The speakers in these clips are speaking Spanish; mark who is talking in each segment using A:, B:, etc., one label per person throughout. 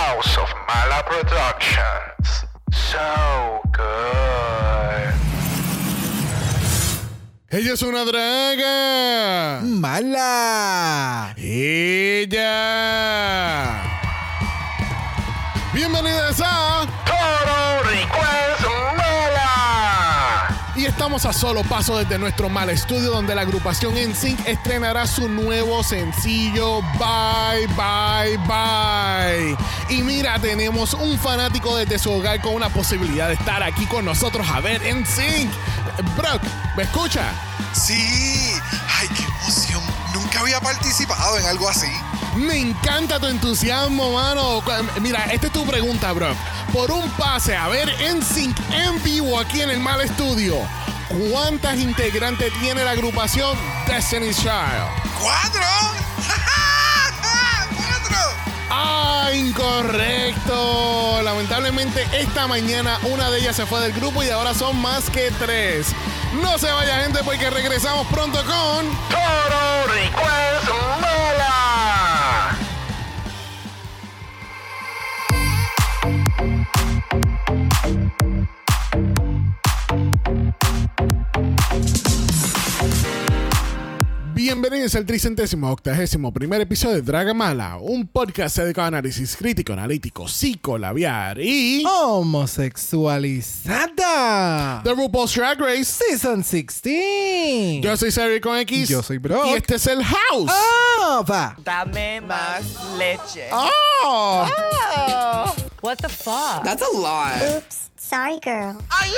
A: House of Mala Productions. So good.
B: Ella es una draga
C: mala.
B: Ella. Bienvenidas a
A: Total Request Mala.
B: Y estamos a solo paso desde nuestro Mala Estudio, donde la agrupación NSYNC estrenará su nuevo sencillo Bye Bye Bye. Y mira, tenemos un fanático desde su hogar con una posibilidad de estar aquí con nosotros a ver NSYNC. Brock, ¿me escucha?
D: Sí. Ay, qué emoción. Nunca había participado en algo así.
B: Me encanta tu entusiasmo, mano. Mira, esta es tu pregunta, Brock. Por un pase a ver NSYNC en vivo aquí en el Mala Estudio, ¿cuántas integrantes tiene la agrupación Destiny's Child?
D: 4. 4.
B: ¡Ah, incorrecto! Lamentablemente esta mañana una de ellas se fue del grupo y ahora son más que 3. No se vaya, gente, porque regresamos pronto con
A: Total Request Mala.
B: Bienvenidos al 381º episodio de Draga Mala, un podcast dedicado a análisis crítico, analítico, psicolabiar y
C: homosexualizada.
B: The RuPaul's Drag Race
C: Season 16.
B: Yo soy Sari con X.
C: Yo soy Brock.
B: Y este es el House.
C: Va.
E: Dame más leche.
B: Oh.
E: Oh, what the fuck?
F: That's a lot.
G: Oops, sorry, girl.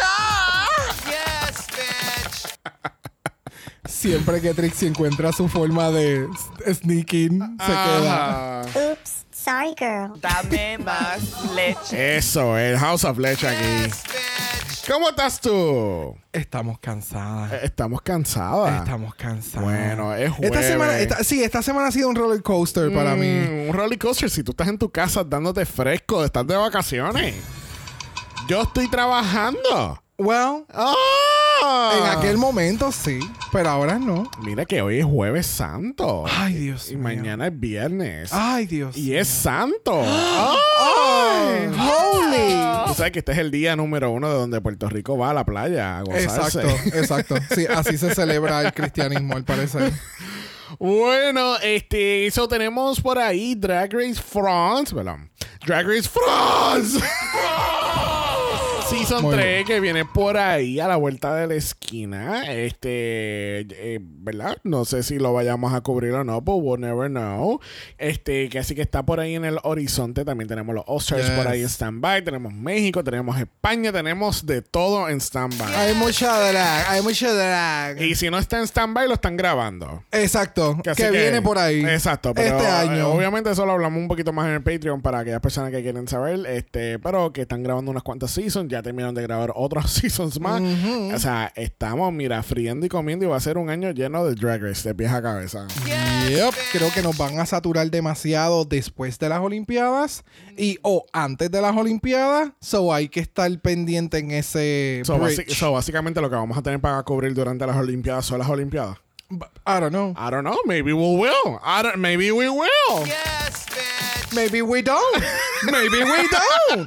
D: Yes, bitch.
C: Siempre que Trixie encuentra su forma de sneaking, se queda.
G: Oops, sorry, girl.
E: Dame más leche.
B: Eso, el House of Leche aquí.
D: Yes, bitch.
B: ¿Cómo estás tú?
C: Estamos cansadas.
B: Estamos cansadas.
C: Estamos cansadas.
B: Bueno, es jueves.
C: Esta semana ha sido un roller coaster para mí.
B: Un roller coaster si tú estás en tu casa dándote fresco, estás de vacaciones. Yo estoy trabajando.
C: Well, en aquel momento sí, pero ahora no.
B: Mira que hoy es Jueves Santo.
C: Ay, Dios
B: Y
C: mío.
B: mañana es viernes.
C: Ay, Dios.
B: Y es Santo.
C: Ay, holy.
B: Tú sabes que este es el día número 1 de donde Puerto Rico va a la playa a gozarse.
C: Exacto. Sí, así se celebra el cristianismo, al parecer.
B: Bueno, eso tenemos por ahí Drag Race France, ¿verdad? Drag Race France. Season
C: Muy
B: 3
C: bien.
B: que viene por ahí a la vuelta de la esquina. ¿Verdad? No sé si lo vayamos a cubrir o no, but we'll never know. Que así que está por ahí en el horizonte. También tenemos los All-Stars por ahí en stand-by. Tenemos México, tenemos España, tenemos de todo en stand-by.
C: Hay mucho drag.
B: Y si no está en stand-by, lo están grabando.
C: Exacto,
B: Así
C: que viene por ahí.
B: Exacto, pero
C: este año.
B: Obviamente eso lo hablamos un poquito más en el Patreon para aquellas personas que quieren saber, pero que están grabando unas cuantas seasons, ya terminaron de grabar otros seasons más. O sea, estamos, mira, friendo y comiendo y va a ser un año lleno de Drag Race de pies a cabeza.
C: Yep, creo que nos van a saturar demasiado después de las Olimpiadas o antes de las Olimpiadas. So hay que estar pendiente en ese bridge.
B: Básicamente lo que vamos a tener para cubrir durante las Olimpiadas son las Olimpiadas.
C: I don't know.
B: Maybe we will. Maybe we will.
D: Yes, bitch.
C: Maybe we don't. Maybe we don't.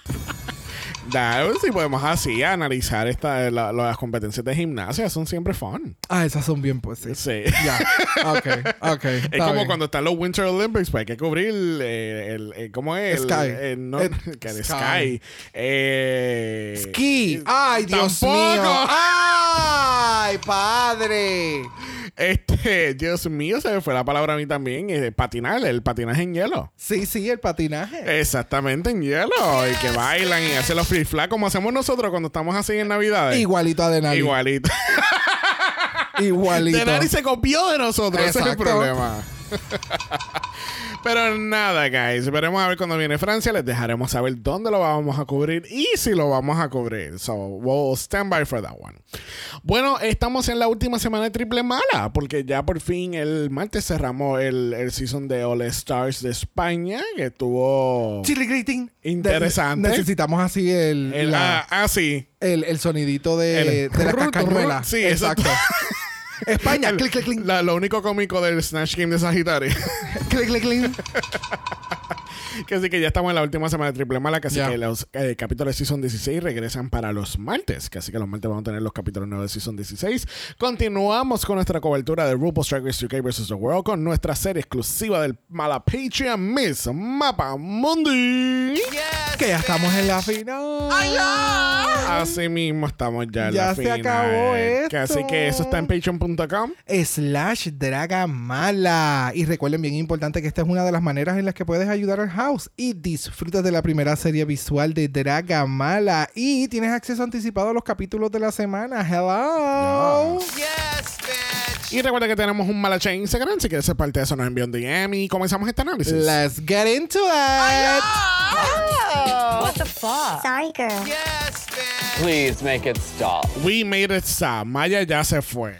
B: Si podemos así analizar las competencias de gimnasia, son siempre fun.
C: Esas son bien pues.
B: Sí.
C: Ya. Ok.
B: Es como
C: bien.
B: cuando están los Winter Olympics, pues hay que cubrir ¿cómo es?
C: Sky.
B: El Sky.
C: Ski. Ay, Dios
B: Tampoco.
C: mío. Ay, padre.
B: Dios mío, se me fue la palabra a mí también. Patinar, el patinaje en hielo.
C: Sí, el patinaje.
B: Exactamente, en hielo. Y que bailan y hacen los free flag como hacemos nosotros cuando estamos así en Navidades.
C: Igualito a Denali.
B: Igualito.
C: Igualito.
B: Denali se copió de nosotros. Ese es el
C: Exacto.
B: problema. Pero nada, guys. Veremos a ver cuando viene Francia. Les dejaremos saber dónde lo vamos a cubrir y si lo vamos a cubrir. So, we'll stand by for that one. Bueno, estamos en la última semana de Triple Mala, porque ya por fin el martes cerramos el season de All Stars de España, que estuvo
C: Chili greeting.
B: interesante.
C: Necesitamos así
B: sí.
C: el sonidito de la cascaruela.
B: Sí, exacto.
C: España, clic, clic, clic.
B: Lo único cómico del Snatch Game de Sagitario.
C: Clic, clic, clic.
B: Que así que ya estamos en la última semana de Triple Mala, que así
C: Ya.
B: que los capítulos de Season 16 regresan para los martes, que así que los martes vamos a tener los capítulos nuevos de Season 16. Continuamos con nuestra cobertura de RuPaul's Drag Race UK vs. The World con nuestra serie exclusiva del Mala Patreon, Miss Mapa Mundi.
C: Que ya estamos en la final.
B: Así mismo estamos ya en
C: Ya
B: la
C: se
B: final.
C: acabó
B: Que así que eso está en patreon.com.
C: /Dragamala. Y recuerden, bien importante, que esta es una de las maneras en las que puedes ayudar al house y disfrutas de la primera serie visual de Dragamala y tienes acceso anticipado a los capítulos de la semana. Hello.
D: Yes, bitch.
B: Y recuerda que tenemos un Malache Instagram. Si quieres ser parte de eso, nos envía un DM y comenzamos este análisis.
C: Let's get into it.
E: What the fuck?
G: Sorry, girl.
D: Yes, bitch.
F: Please make it stop.
B: We made it stop. Maya ya se fue.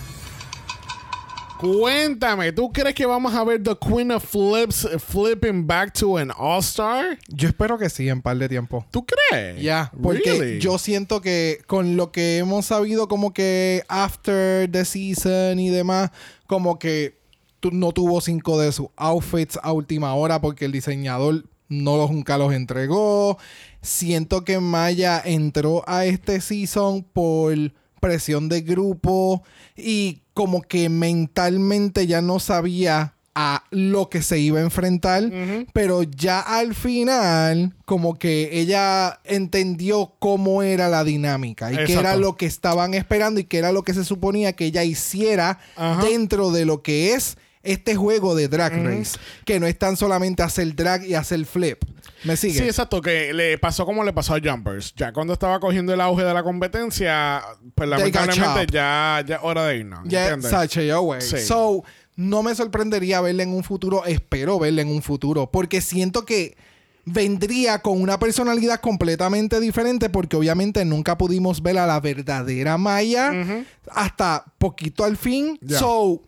B: Cuéntame, ¿tú crees que vamos a ver The Queen of Flips flipping back to an All-Star?
C: Yo espero que sí, en par de tiempo.
B: ¿Tú crees?
C: Ya, porque
B: Really?
C: yo siento que con lo que hemos sabido como que after the season y demás, como que no tuvo 5 de sus outfits a última hora porque el diseñador nunca los entregó. Siento que Maya entró a este season por presión de grupo y como que mentalmente ya no sabía a lo que se iba a enfrentar, pero ya al final como que ella entendió cómo era la dinámica y qué
B: Exacto.
C: era lo que estaban esperando y qué era lo que se suponía que ella hiciera
B: Ajá.
C: dentro de lo que es este juego de Drag Race, que no es tan solamente hacer drag y hacer flip. ¿Me sigue?
B: Sí, exacto, que le pasó como le pasó a Jumpers. Ya cuando estaba cogiendo el auge de la competencia, pues
C: They got
B: lamentablemente
C: chopped.
B: ya hora de irnos.
C: Ya,
B: ¿entiendes?
C: sashay away.
B: Sí.
C: So, no me sorprendería verla en un futuro. Espero verla en un futuro. Porque siento que vendría con una personalidad completamente diferente. Porque obviamente nunca pudimos ver a la verdadera Maya hasta poquito al fin.
B: Ya.
C: So,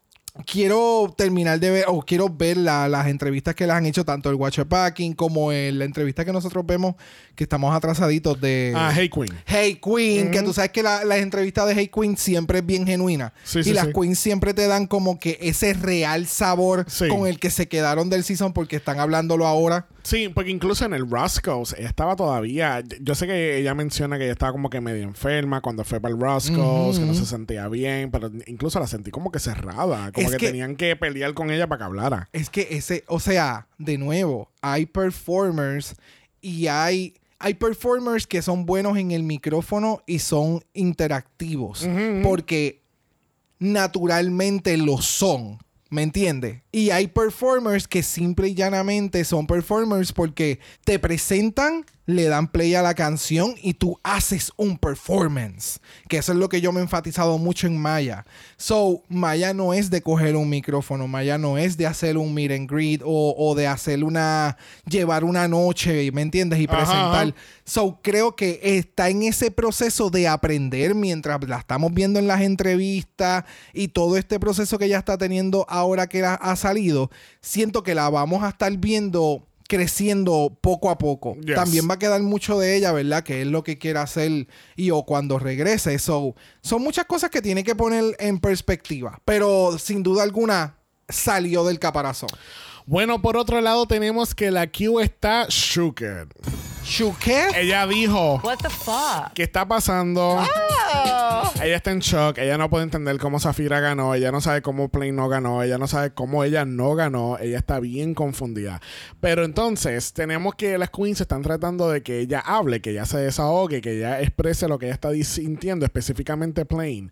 C: quiero terminar de ver, o quiero ver las entrevistas que le han hecho, tanto el Watcher Packing como la entrevista que nosotros vemos, que estamos atrasaditos de
B: Hey Queen.
C: Hey Queen, que tú sabes que las entrevistas de Hey Queen siempre es bien genuina.
B: Sí,
C: y
B: sí,
C: las
B: sí.
C: Queens siempre te dan como que ese real sabor
B: Sí.
C: con el que se quedaron del season porque están hablándolo ahora.
B: Sí, porque incluso en el Roscoe's ella estaba todavía. Yo sé que ella menciona que ella estaba como que medio enferma cuando fue para el Roscoe's, que no se sentía bien, pero incluso la sentí como que cerrada, como
C: Es
B: que
C: que-
B: tenían que pelear con ella para que hablara.
C: Es que o sea, de nuevo, hay performers y hay performers que son buenos en el micrófono y son interactivos. Porque naturalmente lo son. ¿Me entiendes? Y hay performers que simple y llanamente son performers porque te presentan, le dan play a la canción y tú haces un performance. Que eso es lo que yo me he enfatizado mucho en Maya. So, Maya no es de coger un micrófono. Maya no es de hacer un meet and greet o de hacer llevar una noche, ¿me entiendes? Y
B: Ajá,
C: presentar.
B: ajá.
C: So, creo que está en ese proceso de aprender mientras la estamos viendo en las entrevistas y todo este proceso que ella está teniendo ahora que ha salido. Siento que la vamos a estar viendo creciendo poco a poco.
B: Yes.
C: También va a quedar mucho de ella, ¿verdad? Que es lo que quiere hacer o cuando regrese. So, son muchas cosas que tiene que poner en perspectiva. Pero sin duda alguna salió del caparazón.
B: Bueno, por otro lado tenemos que la Q está shooked.
C: ¿Qué?
B: Ella dijo,
E: What the fuck?
B: ¿qué está pasando? Ella está en shock. Ella no puede entender cómo Zafira ganó. Ella no sabe cómo Plain no ganó. Ella no sabe cómo ella no ganó. Ella está bien confundida. Pero entonces tenemos que las queens están tratando de que ella hable, que ella se desahogue, que ella exprese lo que ella está sintiendo, específicamente Plain.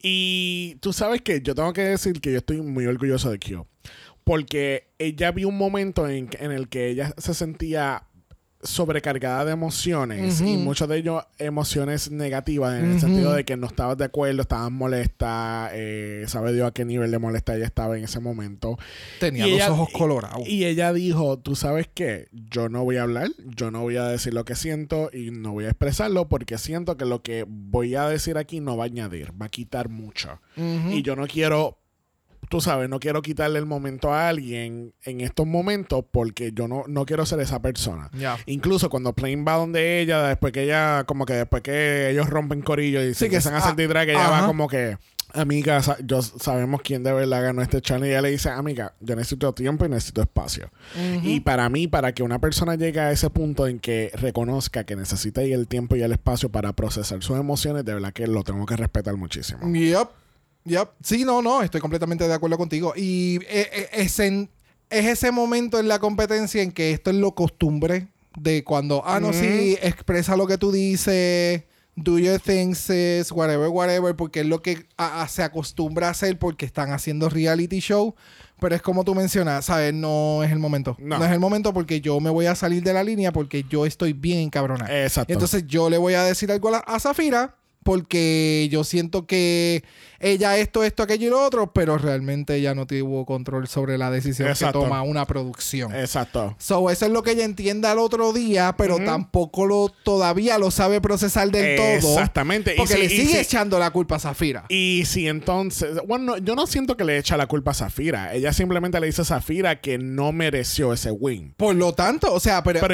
B: Y tú sabes que yo tengo que decir que yo estoy muy orgulloso de Q. Porque ella vio un momento en el que ella se sentía sobrecargada de emociones y muchas de ellos emociones negativas en el sentido de que no estabas de acuerdo, estabas molesta, sabe Dios a qué nivel de molesta ella estaba en ese momento.
C: Tenía
B: Y
C: los
B: ella-
C: ojos colorados.
B: Y ella dijo, ¿tú sabes qué? Yo no voy a hablar, yo no voy a decir lo que siento y no voy a expresarlo porque siento que lo que voy a decir aquí no va a añadir, va a quitar mucho. Y yo no quiero, tú sabes, no quiero quitarle el momento a alguien en estos momentos porque yo no quiero ser esa persona.
C: Ya.
B: Incluso cuando Plain va donde ella, después que ellos rompen corillo y se
C: Sí, que
B: empiezan a
C: es-
B: sentir drag, ella
C: ajá.
B: va como que amiga, sabemos quién de verdad ganó este challenge. Y ella le dice, amiga, yo necesito tiempo y necesito espacio. Y para mí, para que una persona llegue a ese punto en que reconozca que necesita el tiempo y el espacio para procesar sus emociones, de verdad que lo tengo que respetar muchísimo.
C: Yep. Sí, no, estoy completamente de acuerdo contigo. Y es ese momento en la competencia en que esto es lo costumbre de cuando, sí, expresa lo que tú dices, do your things, whatever, porque es lo que se acostumbra a hacer porque están haciendo reality show. Pero es como tú mencionas, ¿sabes? No es el momento. No es el momento porque yo me voy a salir de la línea porque yo estoy bien encabronado.
B: Exacto.
C: Entonces yo le voy a decir algo a Zafira porque yo siento que ella esto, aquello y lo otro, pero realmente ella no tuvo control sobre la decisión que toma una producción.
B: Exacto.
C: So, eso es lo que ella entiende al otro día, pero tampoco todavía lo sabe procesar del todo.
B: Exactamente.
C: Porque le sigue echando la culpa a Zafira.
B: Y si entonces... Bueno, yo no siento que le echa la culpa a Zafira. Ella simplemente le dice a Zafira que no mereció ese win.
C: Por lo tanto, o sea, pero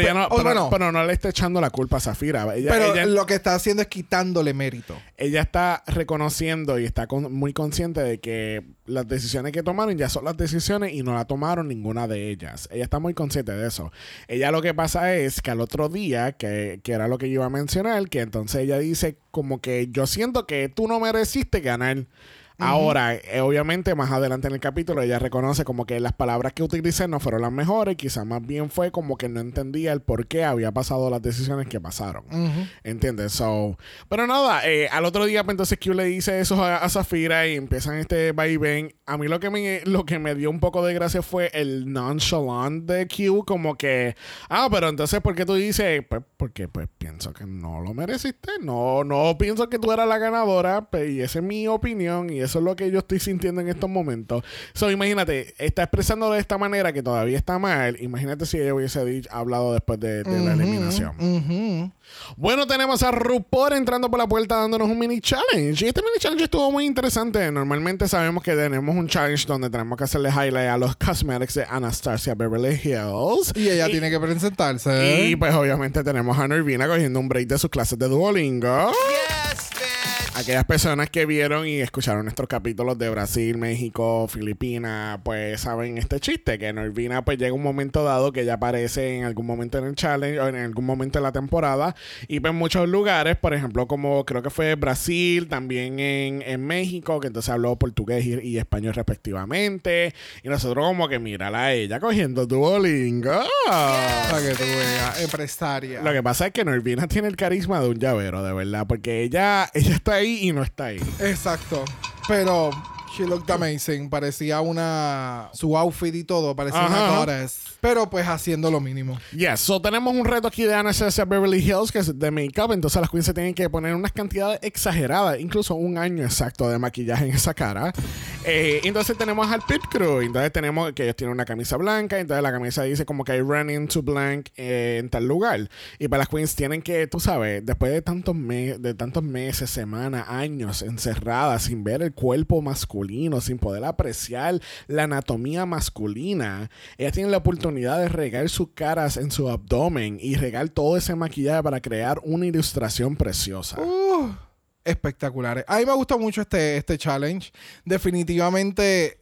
B: no le está echando la culpa a Zafira.
C: Ella, lo que está haciendo es quitándole mérito.
B: Ella está reconociendo y está muy consciente de que las decisiones que tomaron ya son las decisiones y no la tomaron ninguna de ellas. Ella está muy consciente de eso. Ella lo que pasa es que al otro día, que era lo que yo iba a mencionar, que entonces ella dice como que yo siento que tú no mereciste ganar. Ahora, obviamente, más adelante en el capítulo, ella reconoce como que las palabras que utilicé no fueron las mejores. Quizás más bien fue como que no entendía el por qué había pasado las decisiones que pasaron. ¿Entiendes? So, pero nada, al otro día, pues, entonces Q le dice eso a Zafira y empiezan este vaivén. A mí lo que me dio un poco de gracia fue el nonchalant de Q, como que, pero entonces, ¿por qué tú dices? Pues porque pues pienso que no lo mereciste. No pienso que tú eras la ganadora, y esa es mi opinión y eso es lo que yo estoy sintiendo en estos momentos. So, imagínate, está expresándolo de esta manera que todavía está mal. Imagínate si ella hubiese hablado después de la eliminación. Bueno, tenemos a RuPaul entrando por la puerta dándonos un mini challenge. Y este mini challenge estuvo muy interesante. Normalmente sabemos que tenemos un challenge donde tenemos que hacerle highlight a los cosmetics de Anastasia Beverly Hills.
C: Y ella tiene que presentarse.
B: Y pues obviamente tenemos a Nervina cogiendo un break de sus clases de Duolingo. Aquellas personas que vieron y escucharon nuestros capítulos de Brasil, México, Filipinas, pues saben este chiste, que Nervina pues llega un momento dado que ella aparece en algún momento en el challenge o en algún momento de la temporada y pues en muchos lugares, por ejemplo, como creo que fue Brasil, también en México, que entonces habló portugués y español respectivamente, y nosotros como que mírala a ella cogiendo Duolingo.
C: Para que tú veas, empresaria.
B: Lo que pasa es que Nervina tiene el carisma de un llavero, de verdad, porque ella está ahí y no está ahí.
C: Exacto. Pero she looked amazing. Parecía su outfit y todo parecía una goddess. Pero pues haciendo lo mínimo.
B: Yes. So tenemos un reto aquí de Anastasia Beverly Hills que es de make-up. Entonces las queens se tienen que poner unas cantidades exageradas. Incluso un año exacto de maquillaje en esa cara. Entonces tenemos al Pit Crew. Entonces tenemos que ellos tienen una camisa blanca. Entonces la camisa dice como que I ran into blank en tal lugar. Y para las queens tienen que, tú sabes, después de tantos meses, semanas, años encerradas sin ver el cuerpo masculino, sin poder apreciar la anatomía masculina, ellas tienen la oportunidad de regar sus caras en su abdomen y regar todo ese maquillaje para crear una ilustración preciosa.
C: Espectaculares. A mí me gusta mucho este challenge. Definitivamente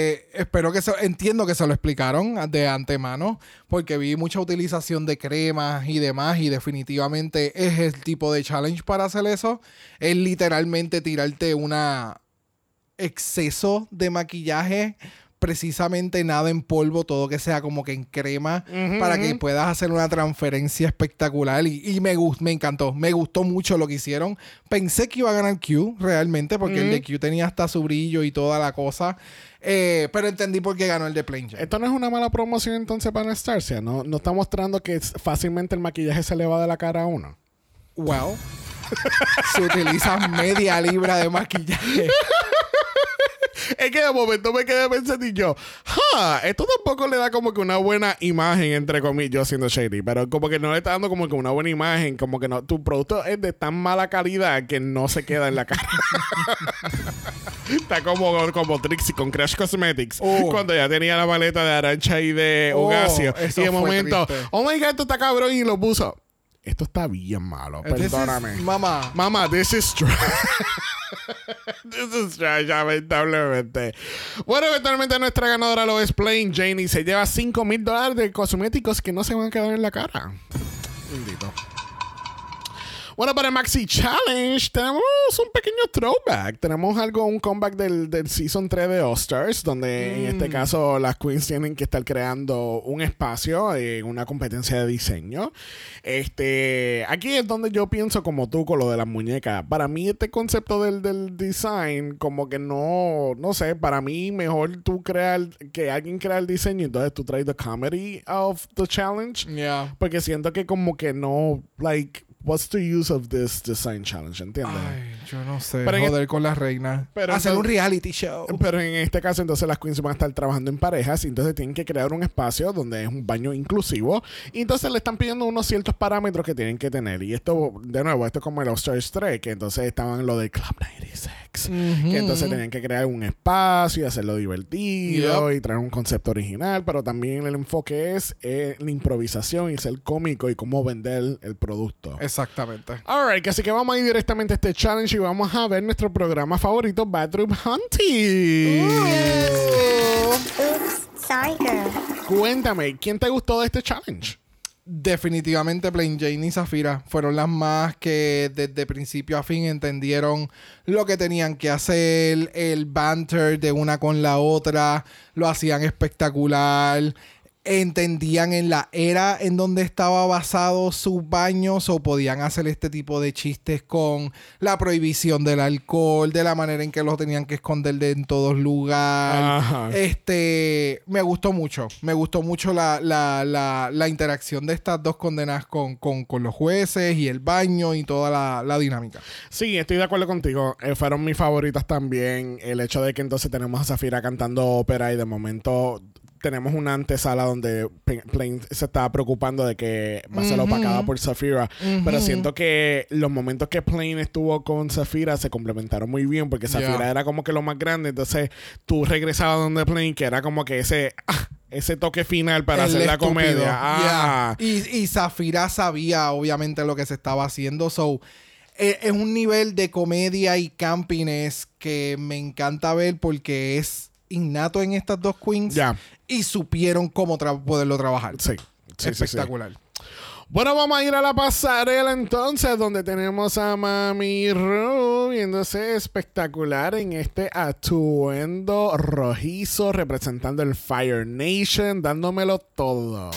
C: entiendo que se lo explicaron de antemano porque vi mucha utilización de cremas y demás y definitivamente es el tipo de challenge para hacer eso. Es literalmente tirarte una exceso de maquillaje, precisamente nada en polvo, todo que sea como que en crema, para que puedas hacer una transferencia espectacular y me encantó, me gustó mucho lo que hicieron. Pensé que iba a ganar Q realmente porque el de Q tenía hasta su brillo y toda la cosa, pero entendí por qué ganó el de Plain Jane.
B: Esto no es una mala promoción entonces para Anastasia, no está mostrando que fácilmente el maquillaje se le va de la cara a uno.
C: Well, se utiliza media libra de maquillaje.
B: Es que de momento me quedé pensando y yo, esto tampoco le da como que una buena imagen, entre comillas, yo siendo shady, pero como que no le está dando como que una buena imagen, como que no, tu producto es de tan mala calidad que no se queda en la cara. Está como Trixie con Crash Cosmetics, cuando ya tenía la maleta de Arancha y de Ugacio, y de momento, triste. Oh my God, esto está cabrón, y lo puso. Esto está bien malo, perdóname.
C: Mamá,
B: this is true. This is trash, lamentablemente. Bueno, eventualmente nuestra ganadora lo es Plain Jane y se lleva $5,000 de cosméticos que no se van a quedar en la cara. Bendito. Bueno, para el Maxi Challenge tenemos un pequeño throwback. Tenemos un comeback del Season 3 de All Stars, donde en este caso las queens tienen que estar creando un espacio en una competencia de diseño. Aquí es donde yo pienso como tú con lo de las muñecas. Para mí este concepto del design como que no sé, para mí mejor tú que alguien crea el diseño y entonces tú traes the comedy of the challenge.
C: Yeah.
B: Porque siento que como que no, what's the use of this design challenge? ¿Entiendes?
C: Ay, yo no sé.
B: Pero
C: Joder con las reinas.
B: pero
C: Hacer
B: entonces-
C: un reality show.
B: Pero en este caso, entonces las queens van a estar trabajando en parejas y entonces tienen que crear un espacio donde es un baño inclusivo. Y entonces le están pidiendo unos ciertos parámetros que tienen que tener. Y esto, de nuevo, esto es como el All Stars 3, que entonces estaban lo de Club 96. Que entonces tenían que crear un espacio y hacerlo divertido y traer un concepto original. Pero también el enfoque es la improvisación y ser cómico y cómo vender el producto.
C: Exactamente.
B: Alright, así que vamos a ir directamente a este challenge y vamos a ver nuestro programa favorito, Bathroom Hunting.
G: Oops, sorry, girl.
B: Cuéntame, ¿quién te gustó de este challenge?
C: Definitivamente Plain Jane y Zafira fueron las más que desde principio a fin entendieron lo que tenían que hacer, el banter de una con la otra, lo hacían espectacular. Entendían en la era en donde estaba basado sus baños o podían hacer este tipo de chistes con la prohibición del alcohol, de la manera en que los tenían que esconder en todos lugares.
B: Ajá.
C: Me gustó mucho la interacción de estas dos condenas con los jueces y el baño y toda la dinámica.
B: Sí, estoy de acuerdo contigo. Fueron mis favoritas también. El hecho de que entonces tenemos a Zafira cantando ópera y de momento tenemos una antesala donde Plain se estaba preocupando de que va a ser opacada por Zafira. Pero siento que los momentos que Plain estuvo con Zafira se complementaron muy bien porque Zafira era como que lo más grande. Entonces tú regresabas donde Plain, que era como que ese toque final para
C: El
B: hacer la
C: estúpido.
B: comedia. Ah.
C: Y Zafira sabía obviamente lo que se estaba haciendo. So, es un nivel de comedia y campiness que me encanta ver porque es innato en estas dos queens.
B: Ya.
C: Y supieron cómo poderlo trabajar.
B: Sí.
C: Espectacular.
B: Bueno, vamos a ir a la pasarela entonces, donde tenemos a Mami Ru viéndose espectacular en este atuendo rojizo representando el Fire Nation, dándomelo todo.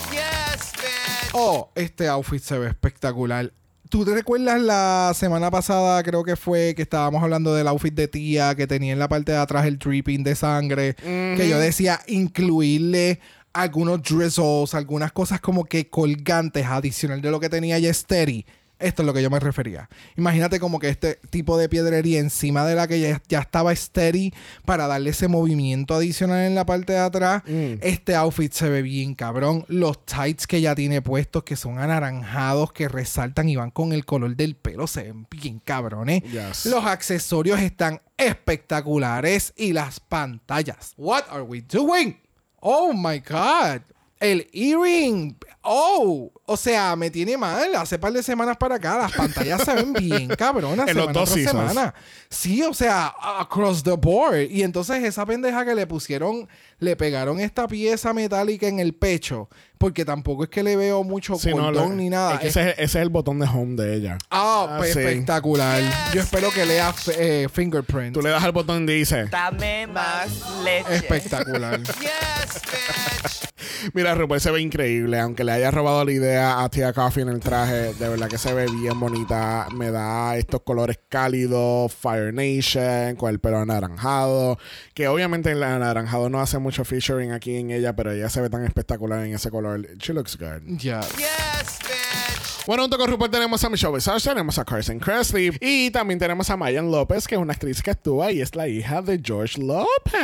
C: Oh, este outfit se ve espectacular. ¿Tú te recuerdas la semana pasada, creo que fue, que estábamos hablando del outfit de tía, que tenía en la parte de atrás el dripping de sangre? Que yo decía incluirle algunos drizzles, algunas cosas como que colgantes adicional de lo que tenía ya Steady. Esto es lo que yo me refería. Imagínate como que este tipo de piedrería encima de la que ya estaba Steady para darle ese movimiento adicional en la parte de atrás. Este outfit se ve bien cabrón. Los tights que ya tiene puestos, que son anaranjados, que resaltan y van con el color del pelo, se ven bien cabrones.
B: Yes.
C: Los accesorios están espectaculares y las pantallas. What are we doing? Oh my God. El earring. Oh, o sea, me tiene mal. Hace par de semanas para acá las pantallas se ven bien cabronas.
B: En los
C: semana
B: dos
C: tras
B: seasons.
C: semana. Sí, o sea, across the board. Y entonces esa pendeja que le pegaron esta pieza metálica en el pecho, porque tampoco es que le veo mucho
B: Sí, no,
C: cordón ni nada.
B: es que ese es el botón de home de ella.
C: Pues,
B: sí.
C: espectacular. Yo espero que lea Fingerprint.
B: Tú le das al botón y dice,
E: Dame más leche.
C: Espectacular.
B: mira, RuPaul se ve increíble, aunque le haya robado la idea a Tia Coffee en el traje, de verdad que se ve bien bonita, me da estos colores cálidos, Fire Nation, con el pelo anaranjado, que obviamente el anaranjado no hace mucho featuring aquí en ella, pero ella se ve tan espectacular en ese color, she looks good.
C: Ya.
B: Bueno, junto con RuPaul tenemos a Michelle Visage, tenemos a Carson Kressley y también tenemos a Mayan López, que es una actriz que actúa y es la hija de George López.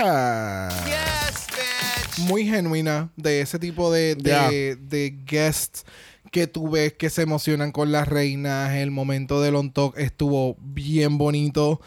C: Muy genuina de ese tipo de guests que tú ves que se emocionan con las reinas. El momento del on talk estuvo bien bonito.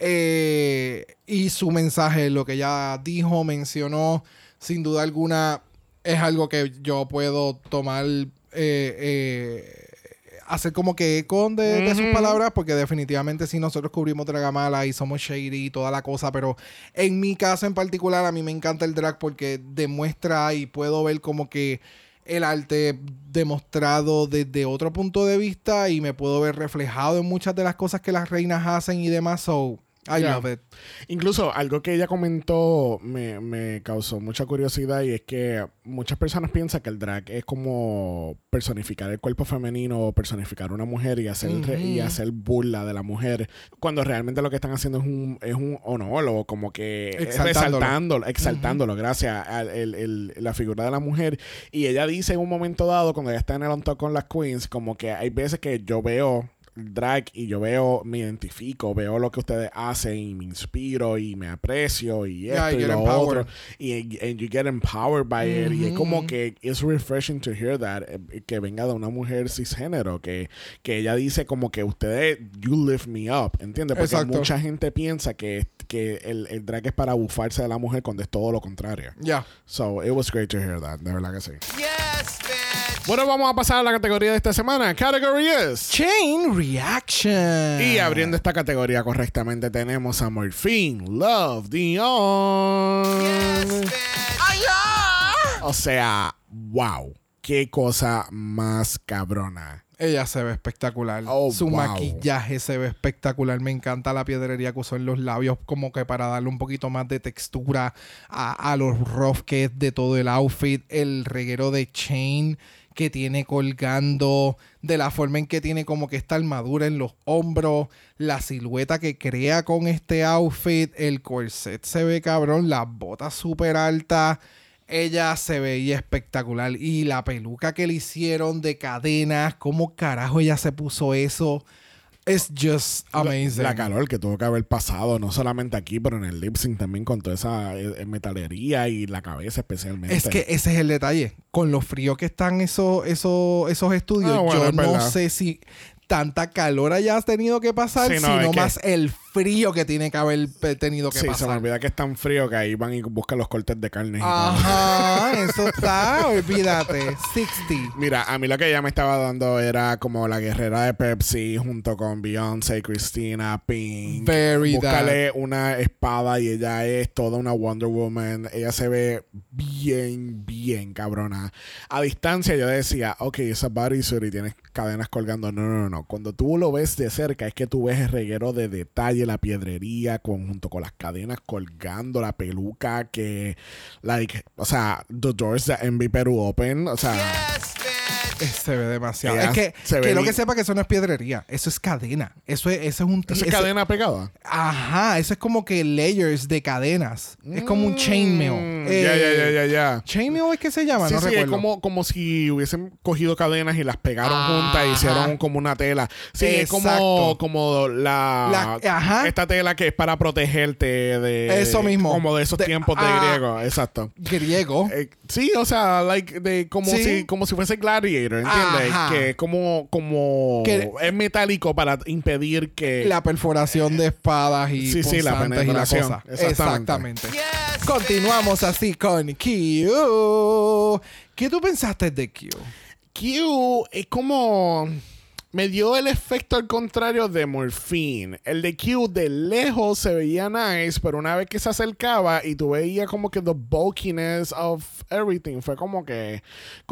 C: Y su mensaje, lo que ella dijo, mencionó, sin duda alguna, es algo que yo puedo tomar hacer como que eco de sus palabras, porque definitivamente sí nosotros cubrimos Dragamala y somos shady y toda la cosa, pero en mi caso en particular a mí me encanta el drag porque demuestra y puedo ver como que el arte demostrado desde otro punto de vista y me puedo ver reflejado en muchas de las cosas que las reinas hacen y demás, so I love it.
B: Incluso algo que ella comentó me causó mucha curiosidad y es que muchas personas piensan que el drag es como personificar el cuerpo femenino o personificar una mujer y hacer, y hacer burla de la mujer, cuando realmente lo que están haciendo es un honor, como que exaltándolo gracias a la figura de la mujer. Y ella dice en un momento dado, cuando ella está en el on top con las queens, como que hay veces que yo veo drag y yo me identifico, veo lo que ustedes hacen y me inspiro y me aprecio y esto y lo otro and you get empowered by it, y es como que it's refreshing to hear that, que venga de una mujer cisgénero, que ella dice como que ustedes, you lift me up, ¿entiendes? Porque
C: Exacto.
B: mucha gente piensa que el drag es para bufarse de la mujer cuando es todo lo contrario. So it was great to hear that, de verdad que sí.
D: Yes, bitch.
B: Bueno, vamos a pasar a la categoría de esta semana. Category is
C: Chain Reaction.
B: Y abriendo esta categoría correctamente tenemos a Morphine Love Dion.
D: Yes, bitch.
B: O sea, wow, qué cosa más cabrona.
C: Ella se ve espectacular.
B: Oh,
C: Su
B: wow.
C: maquillaje se ve espectacular. Me encanta la piedrería que usó en los labios, como que para darle un poquito más de textura a los rough que es de todo el outfit. El reguero de chain que tiene colgando, de la forma en que tiene como que esta armadura en los hombros, la silueta que crea con este outfit, el corset se ve cabrón, las botas súper altas. Ella se veía espectacular. Y la peluca que le hicieron de cadenas, ¿cómo carajo ella se puso eso? Es just amazing.
B: La calor que tuvo que haber pasado, no solamente aquí, pero en el lip sync también, con toda esa metalería y la cabeza especialmente.
C: Es que ese es el detalle. Con lo frío que están esos estudios,
B: Ah, bueno,
C: yo
B: es
C: no
B: verdad.
C: sé si tanta calor hayas tenido que pasar,
B: Sí, no,
C: sino
B: es que-
C: más el frío que tiene que haber tenido que
B: Sí, se me
C: pasar.
B: olvida que es tan frío que ahí van y buscan los cortes de carne. y todo.
C: Ajá, eso está, olvídate. 60.
B: Mira, a mí lo que ella me estaba dando era como la guerrera de Pepsi junto con Beyoncé, Christina, Pink.
C: Very
B: Búscale una espada y ella es toda una Wonder Woman. Ella se ve bien, bien cabrona. A distancia yo decía, ok, esa bodysuit y tienes cadenas colgando. No. Cuando tú lo ves de cerca es que tú ves el reguero de detalle, la piedrería junto con las cadenas colgando, la peluca que, o sea, the doors that envy Perú open, o sea...
D: Yes, bitch.
C: Se ve demasiado.
B: Ella
C: Es que
B: se ve
C: quiero
B: bien.
C: que sepa que eso no es piedrería. Eso es cadena. Eso es un...
B: ¿Esa cadena pegada?
C: Ajá, eso es como que layers de cadenas. Es como un chainmail.
B: Ya.
C: Chainmail es que se llama,
B: Sí,
C: no
B: sí,
C: recuerdo.
B: es como si hubiesen cogido cadenas y las pegaron
C: Ajá.
B: juntas y hicieron como una tela. Sí, es
C: Exacto.
B: como
C: Ajá.
B: esta tela que es para protegerte de...
C: Eso mismo.
B: Como de esos tiempos de griego. Exacto.
C: Griego.
B: Sí, o sea,
C: Sí.
B: como si fuese Gladiator, ¿entiendes?
C: Ajá.
B: Que es como
C: Que-
B: es metálico para impedir que...
C: La perforación de espadas y
B: Sí, sí, la
C: punzantes y la
B: penetración.
C: cosa.
B: Exactamente.
D: Yes.
C: Continuamos así con Q. ¿Qué tú pensaste de Q?
B: Q es como... Me dio el efecto al contrario de Morphine. El de Q de lejos se veía nice, pero una vez que se acercaba y tú veías como que the bulkiness of everything, fue como que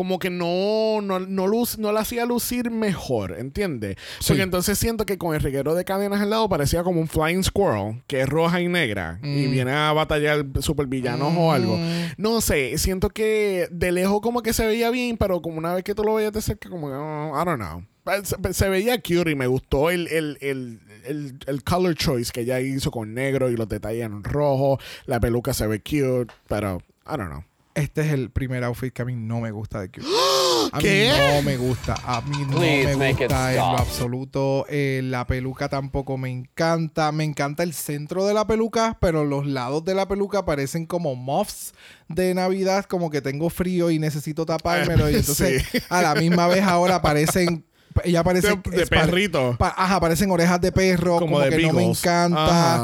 B: no la hacía lucir mejor, ¿entiendes?
C: Sí.
B: Porque entonces siento que con el reguero de cadenas al lado parecía como un flying squirrel, que es roja y negra, y viene a batallar supervillanos o algo. No sé, siento que de lejos como que se veía bien, pero como una vez que tú lo veías de cerca, como que, I don't know. Se veía cute y me gustó el color choice que ella hizo con negro y los detalles en rojo. La peluca se ve cute, pero I don't know.
C: Este es el primer outfit que a mí no me gusta de Q. A
B: ¿Qué?
C: mí no me gusta. A mí no
F: Please
C: me
F: make it
C: gusta en lo
F: stop.
C: absoluto. La peluca tampoco me encanta. Me encanta el centro de la peluca, pero los lados de la peluca parecen como muffs de Navidad, como que tengo frío y necesito tapármelo. Y entonces
B: Sí.
C: a la misma vez ahora parecen... Ella parece...
B: De perrito.
C: parecen orejas de perro.
B: Como
C: Como
B: de
C: que no me
B: beagles.
C: encanta.
B: Ajá.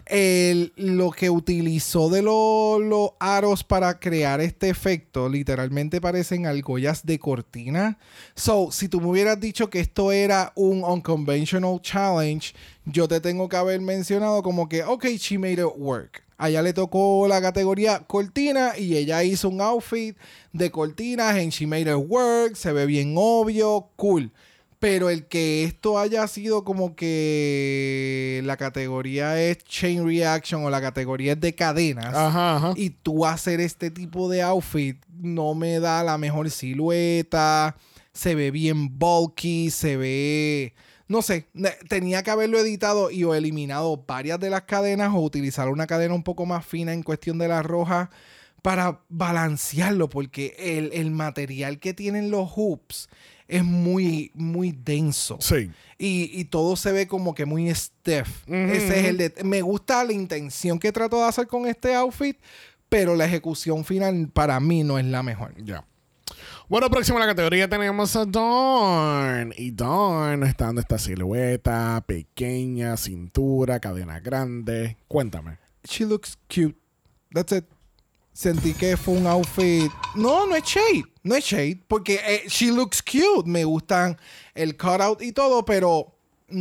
C: Lo que utilizó de los aros para crear este efecto literalmente parecen argollas de cortina. So, si tú me hubieras dicho que esto era un unconventional challenge, yo te tengo que haber mencionado como que, ok, she made it work. A ella le tocó la categoría cortina y ella hizo un outfit de cortinas and she made it work. Se ve bien obvio, cool. Pero el que esto haya sido como que la categoría es chain reaction o la categoría es de cadenas.
B: Ajá.
C: Y tú hacer este tipo de outfit no me da la mejor silueta. Se ve bien bulky, se ve... No sé, tenía que haberlo editado y o eliminado varias de las cadenas o utilizar una cadena un poco más fina en cuestión de la roja para balancearlo, porque el material que tienen los hoops es muy, muy denso.
B: Sí.
C: Y todo se ve como que muy stiff. Ese es el de... Me gusta la intención que trato de hacer con este outfit, pero la ejecución final para mí no es la mejor.
B: Ya. Bueno, próximo a la categoría tenemos a Dawn. Y Dawn está dando esta silueta pequeña, cintura, cadena grande. Cuéntame.
C: She looks cute. That's it. Sentí que fue un outfit... No es shade. No es shade. Porque she looks cute. Me gustan el cutout y todo, pero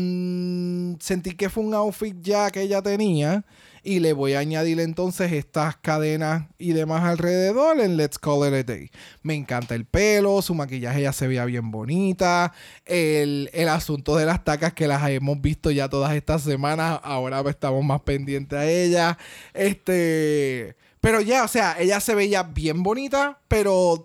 C: sentí que fue un outfit ya que ella tenía. Y le voy a añadir entonces estas cadenas y demás alrededor en Let's Call It a Day. Me encanta el pelo, su maquillaje ya se veía bien bonita. El asunto de las tacas que las hemos visto ya todas estas semanas. Ahora estamos más pendientes a ella. Pero ya, o sea, ella se veía bien bonita, pero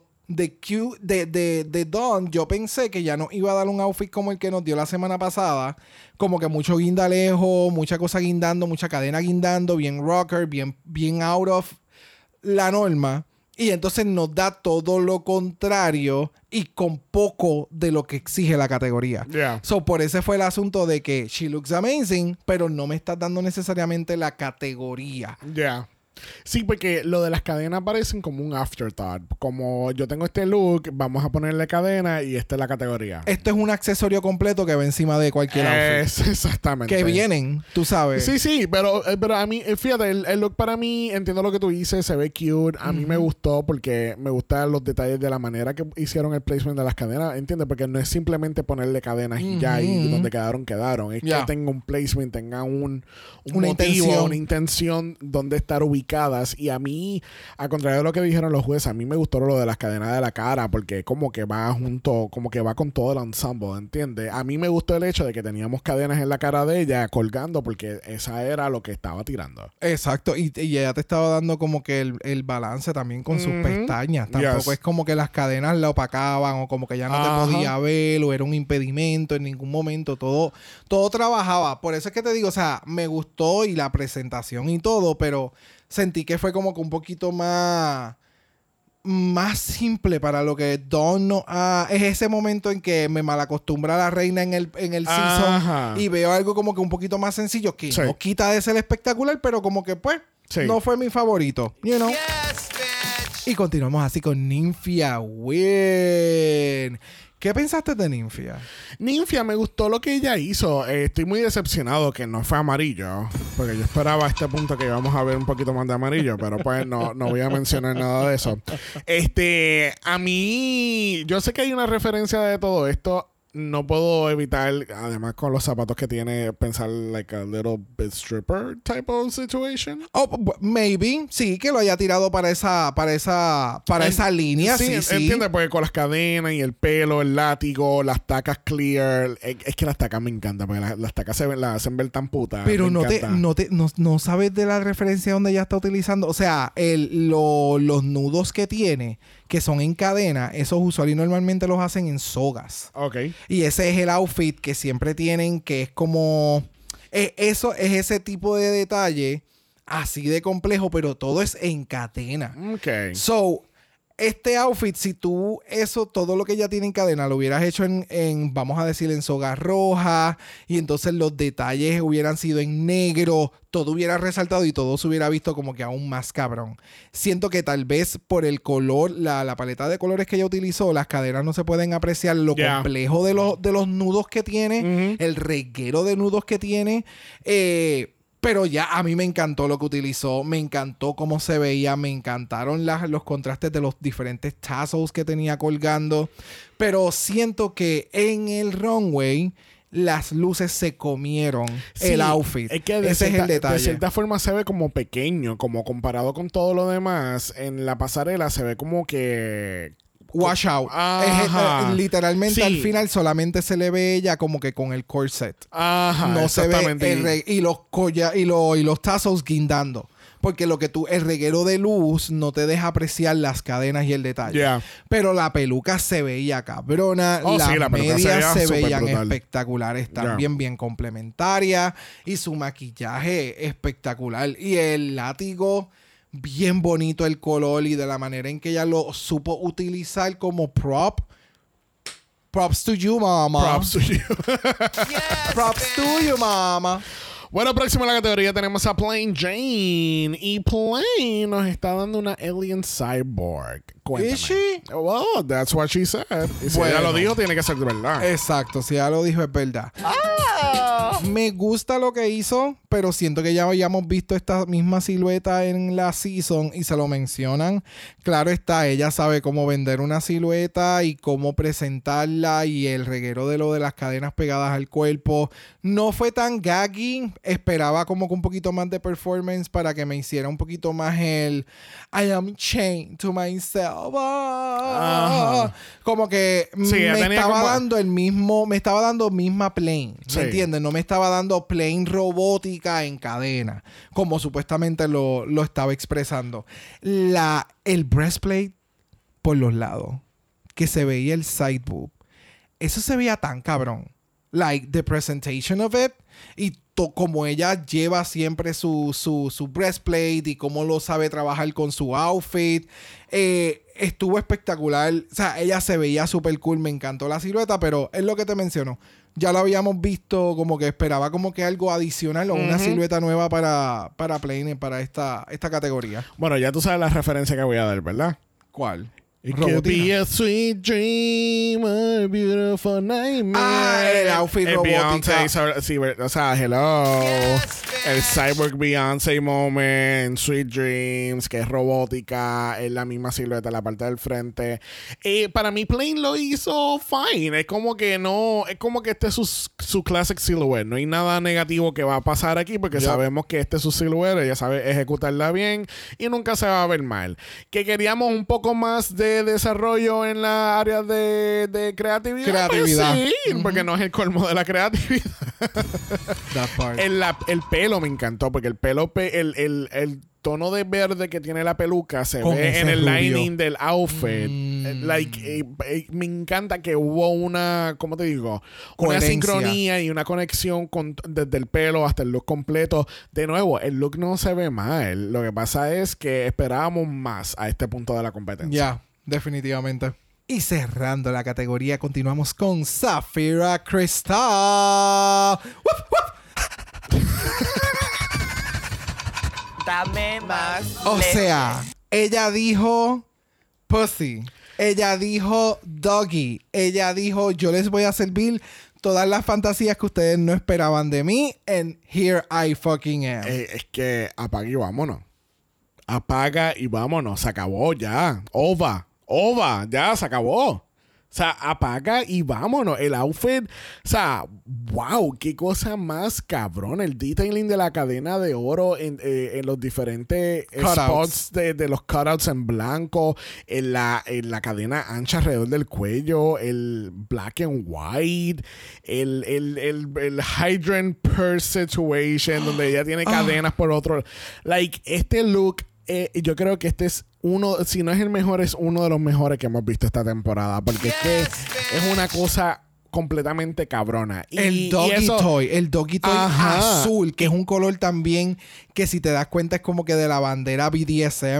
C: de Dawn, yo pensé que ya nos iba a dar un outfit como el que nos dio la semana pasada. Como que mucho guindalejo, mucha cosa guindando, mucha cadena guindando, bien rocker, bien out of la norma. Y entonces nos da todo lo contrario y con poco de lo que exige la categoría.
B: Yeah.
C: So, por ese fue el asunto de que she looks amazing, pero no me estás dando necesariamente la categoría.
B: Ya. Yeah. Sí, porque lo de las cadenas parecen como un afterthought. Como yo tengo este look, vamos a ponerle cadena y esta es la categoría.
C: Esto es un accesorio completo que va encima de cualquier outfit.
B: Exactamente.
C: Que vienen, tú sabes.
B: Sí, pero a mí, fíjate, el look para mí, entiendo lo que tú dices, se ve cute. A mí me gustó porque me gustan los detalles de la manera que hicieron el placement de las cadenas, ¿entiendes? Porque no es simplemente ponerle cadenas y ya, y donde quedaron. Es que tenga un placement, tenga una motivo, una intención donde estar ubicado. Y a mí, al contrario de lo que dijeron los jueces, a mí me gustó lo de las cadenas de la cara, porque como que va junto, como que va con todo el ensemble, ¿entiendes? A mí me gustó el hecho de que teníamos cadenas en la cara de ella colgando, porque esa era lo que estaba tirando.
C: Exacto, y ella te estaba dando como que el balance también con sus pestañas. Tampoco es como que las cadenas la opacaban o como que ya no te podía ver o era un impedimento en ningún momento. Todo trabajaba. Por eso es que te digo, o sea, me gustó y la presentación y todo, pero sentí que fue como que un poquito más simple para lo que Dawn no es ese momento en que me malacostumbra la reina en el season y veo algo como que un poquito más sencillo que no quita de ser espectacular, pero como que pues no fue mi favorito, you know.
D: Yes, bitch.
C: Y continuamos así con Nymphia Win. ¿Qué pensaste de Nymphia?
B: Nymphia, me gustó lo que ella hizo. Estoy muy decepcionado que no fue amarillo, porque yo esperaba a este punto que íbamos a ver un poquito más de amarillo, pero pues no voy a mencionar nada de eso. A mí, yo sé que hay una referencia de todo esto. No puedo evitar, además con los zapatos que tiene, pensar like a little bit stripper type of situation.
C: Oh, maybe. Sí, que lo haya tirado para esa línea. Sí,
B: entiende, porque con las cadenas y el pelo, el látigo, las tacas clear. Es que las tacas me encantan, porque las tacas las hacen ver tan putas.
C: Pero no sabes de la referencia donde ella está utilizando. O sea, los nudos que tiene, que son en cadena, esos usuarios normalmente los hacen en sogas.
B: Ok.
C: Y ese es el outfit que siempre tienen, que es como... Eso es ese tipo de detalle así de complejo, pero todo es en cadena.
B: Ok.
C: So, este outfit, si tú todo lo que ella tiene en cadena, lo hubieras hecho en vamos a decir, en soga roja, y entonces los detalles hubieran sido en negro, todo hubiera resaltado y todo se hubiera visto como que aún más cabrón. Siento que tal vez por el color, la paleta de colores que ella utilizó, las cadenas no se pueden apreciar lo complejo de los nudos que tiene, el reguero de nudos que tiene, Pero ya a mí me encantó lo que utilizó, me encantó cómo se veía, me encantaron los contrastes de los diferentes tassels que tenía colgando. Pero siento que en el runway las luces se comieron el outfit.
B: Es que
C: ese es el detalle.
B: De cierta forma se ve como pequeño, como comparado con todo lo demás. En la pasarela se ve como que...
C: Wash out. Literalmente
B: Sí.
C: al final solamente se le ve ella como que con el corset.
B: Ajá,
C: No se ve
B: exactamente.
C: y los tassels guindando. Porque el reguero de luz no te deja apreciar las cadenas y el detalle.
B: Yeah.
C: Pero la peluca se veía cabrona.
B: Oh,
C: las
B: sí, la peluca
C: medias se
B: súper
C: veían
B: brutal.
C: espectaculares. También bien complementarias. Y su maquillaje espectacular. Y el látigo, bien bonito el color. Y de la manera en que ella lo supo utilizar como prop. Props to you, mama.
B: Props to you.
C: Props to you, mama.
B: Bueno, próximo en la categoría tenemos a Plain Jane. Y Plain nos está dando una alien cyborg. Cuéntame.
C: ¿Is she?
B: Well, that's what she said. Y si ella
C: Bueno.
B: lo dijo, tiene que ser de verdad.
C: Exacto, si ya lo dijo es verdad. Me gusta lo que hizo, pero siento que ya habíamos visto esta misma silueta en la season y se lo mencionan. Claro está, ella sabe cómo vender una silueta y cómo presentarla y el reguero de lo de las cadenas pegadas al cuerpo. No fue tan gaggy, esperaba como que un poquito más de performance para que me hiciera un poquito más el I am chained to myself.
B: Ajá.
C: Como que
B: Sí, ella
C: me
B: tenía
C: estaba
B: como-
C: dando me estaba dando misma plane,
B: Sí.
C: ¿me entiendes? No me estaba dando plane robótica en cadena, como supuestamente lo estaba expresando. El breastplate por los lados, que se veía el side boob, eso se veía tan cabrón. Like, the presentation of it, y como ella lleva siempre su breastplate y cómo lo sabe trabajar con su outfit, estuvo espectacular. O sea, ella se veía súper cool, me encantó la silueta, pero es lo que te menciono. Ya lo habíamos visto, como que esperaba como que algo adicional o una silueta nueva para Plane, para esta categoría.
B: Bueno, ya tú sabes la referencia que voy a dar, ¿verdad?
C: ¿Cuál?
B: It could be a sweet dream, a beautiful nightmare.
C: Ah, el outfit robótica.
B: Beyoncé, sí, o sea, hello. El cyborg Beyoncé moment, Sweet Dreams, que es robótica, es la misma silueta en la parte del frente. Para mí, Plain lo hizo fine. Es como que no, es como que este es su classic silhouette. No hay nada negativo que va a pasar aquí porque sabemos que este es su silhouette. Ella sabe ejecutarla bien y nunca se va a ver mal. Que queríamos un poco más de desarrollo en la área de creatividad.
C: Creatividad.
B: Pues sí, porque no es el colmo de la creatividad.
C: That part.
B: El pelo me encantó porque el pelo, el tono de verde que tiene la peluca se
C: Con
B: ve
C: ese
B: en el
C: rubio.
B: lining del outfit. Me encanta que hubo una, ¿cómo te digo? Una
C: Coherencia.
B: sincronía y una conexión desde el pelo hasta el look completo. De nuevo, el look no se ve mal. Lo que pasa es que esperábamos más a este punto de la competencia.
C: Ya, definitivamente. Y cerrando la categoría, continuamos con Zafira Crystal. ¡Wuf, wuf!
E: Dame más.
C: O
E: leche.
C: sea, ella dijo pussy. Ella dijo doggy. Ella dijo yo les voy a servir todas las fantasías que ustedes no esperaban de mí. And here I fucking am.
B: Es que apaga y vámonos. Apaga y vámonos. Se acabó ya. Ova, ya se acabó. O sea, apaga y vámonos. El outfit, o sea, wow, qué cosa más cabrón. El detailing de la cadena de oro en los diferentes
C: Cutouts.
B: spots de los cutouts en blanco, en la cadena ancha alrededor del cuello, el black and white, el hydrant purse situation, donde ella tiene cadenas por otro. Like, este look, yo creo que este es uno, si no es el mejor, es uno de los mejores que hemos visto esta temporada. Porque es que es una cosa completamente cabrona.
C: El doggy toy
B: Ajá.
C: azul, que es un color también que si te das cuenta es como que de la bandera